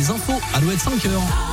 les infos, Alouette 5h.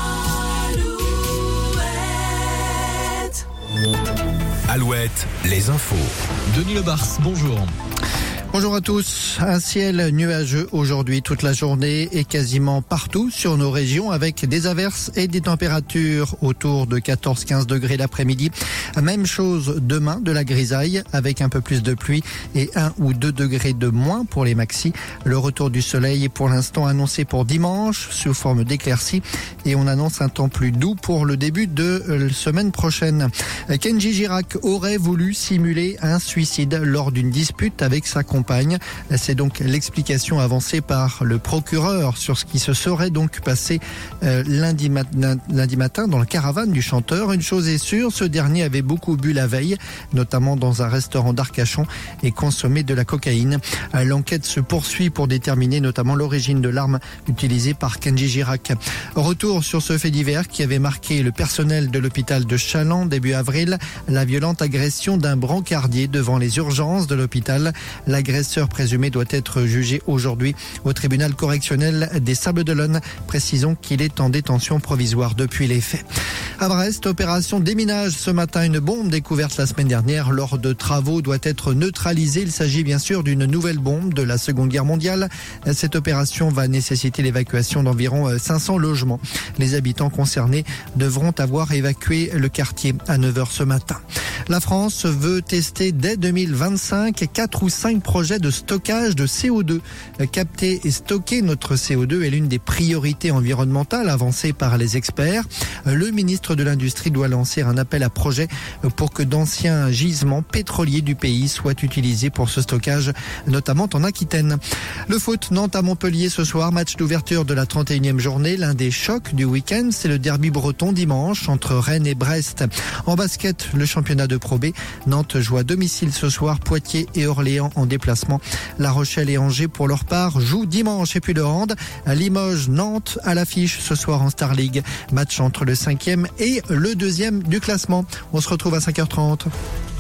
Alouette, les infos. Denis Lebars, bonjour. Bonjour à tous. Un ciel nuageux aujourd'hui toute la journée et quasiment partout sur nos régions avec des averses et des températures autour de 14-15 degrés l'après-midi. Même chose demain, de la grisaille avec un peu plus de pluie et 1 ou 2 degrés de moins pour les maxis. Le retour du soleil est pour l'instant annoncé pour dimanche sous forme d'éclaircies et on annonce un temps plus doux pour le début de semaine prochaine. Kenji Girac aurait voulu simuler un suicide lors d'une dispute avec sa compagne. C'est donc l'explication avancée par le procureur sur ce qui se serait donc passé lundi matin dans la caravane du chanteur. Une chose est sûre, ce dernier avait beaucoup bu la veille, notamment dans un restaurant d'Arcachon et consommé de la cocaïne. L'enquête se poursuit pour déterminer notamment l'origine de l'arme utilisée par Kenji Girac. Retour sur ce fait divers qui avait marqué le personnel de l'hôpital de Challans début avril, la violente agression d'un brancardier devant les urgences de l'hôpital. L'agresseur présumé doit être jugé aujourd'hui au tribunal correctionnel des Sables-d'Olonne. Précisons qu'il est en détention provisoire depuis les faits. À Brest, opération déminage ce matin. Une bombe découverte la semaine dernière lors de travaux doit être neutralisée. Il s'agit bien sûr d'une nouvelle bombe de la Seconde Guerre mondiale. Cette opération va nécessiter l'évacuation d'environ 500 logements. Les habitants concernés devront avoir évacué le quartier à 9h ce matin. La France veut tester dès 2025 4 ou 5 projets de stockage de CO2. Capter et stocker notre CO2 est l'une des priorités environnementales avancées par les experts. Le ministre de l'Industrie doit lancer un appel à projet pour que d'anciens gisements pétroliers du pays soient utilisés pour ce stockage, notamment en Aquitaine. Le foot, Nantes à Montpellier ce soir, match d'ouverture de la 31e journée. L'un des chocs du week-end, c'est le derby breton dimanche entre Rennes et Brest. En basket, le championnat de Pro B, Nantes joue à domicile ce soir, Poitiers et Orléans en déplacement. La Rochelle et Angers pour leur part jouent dimanche. Et puis le hand, à Limoges, Nantes à l'affiche ce soir en Star League. Match entre le 5e et le 2e du classement. On se retrouve à 5h30.